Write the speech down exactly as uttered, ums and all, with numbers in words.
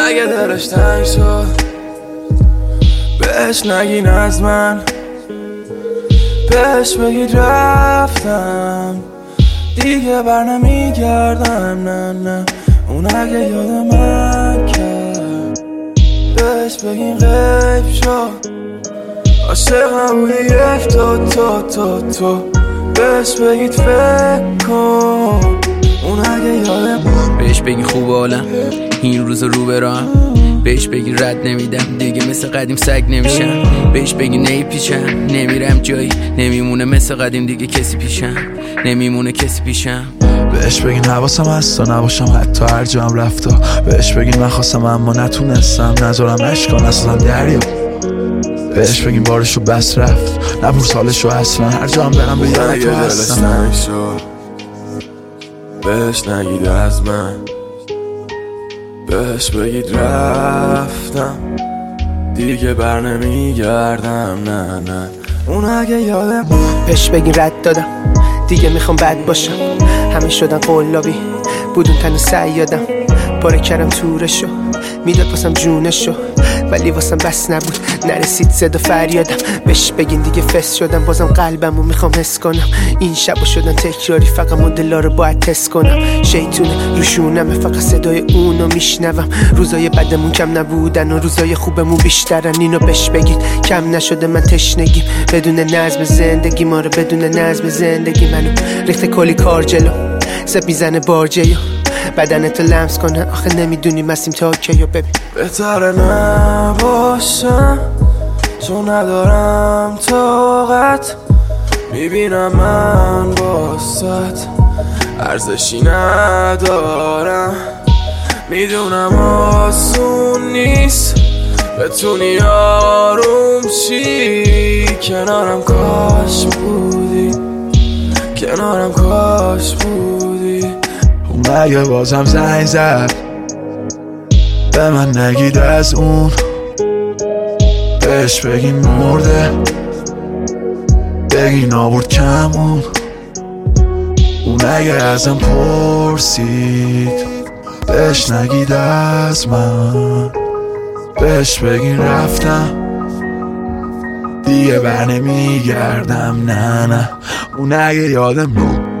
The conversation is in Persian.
اگه دلش تنگ شد بهش نگین از من، بهش بگید رفتم دیگه بر نمیگردم. نه نه اون اگه یاد من کرد بهش بگین غیب شد. عاشقم بودی یک تو تو تو تو بهش بگید فکر کن. اون اگه یاد بهش بگین خوب حالم این روز رو برام، بهش بگی رد نمیدم دیگه مثل قدیم سگ نمیشم. بهش بگی نیپیچم نمیرم جایی، نمیمونه مثل قدیم دیگه کسی پیشم، نمیمونه کسی پیشم. بهش بگین حواسم هست تا نباشم حتی هر جا هم رفتا. بهش بگین من خواستم اما نتونستم، نذارم عشقا نسازم دریا. بهش بگین بارشو بس رفت نپرس حالشو اصلا، هر جا هم برم به یاد تو هستم. بهش نگید از من، بهش بگید رفتم دیگه بر نمیگردم. نه نه اون اگه یادم بهش بگین رد دادم دیگه میخوام بد باشم. همه شدن قلابی بودون تن سیادم، پاره کردم تورشو میداد واسم جونشو ولی واسم بس نبود نرسید صدا فریادم. بهش بگین دیگه فس شدم بازم قلبمو میخوام حس کنم. این شبا شدن تکراری فقط مدلا رو باید تست کنم. شیطونه روشونمه فقط صدای اونو میشنوم. روزای بدمون کم نبودن و روزای خوبمون بیشترن. اینو بهش بگید کم نشده من تشنگیم بدون نظم زندگی ما رو، بدون نظم زندگی منو ریخت کلی کار جلو سب میزنه بارجه بدنتو لمس کنه. آخه نمیدونیم هستیم تا کیو ببین. بهتره نباشم چون ندارم طاقت، میبینم من باست ارزشی ندارم. میدونم آسون نیست بتونی آروم شی، کنارم کاش بودی، کنارم کاش بودی. اون اگه بازم زنگ زد به من نگید از اون، بهش بگین مرده بگین آورد کمون. اون اگه ازم پرسید بهش نگید از من، بهش بگین رفتم دیگه بر نمیگردم. نه نه اون اگه یادم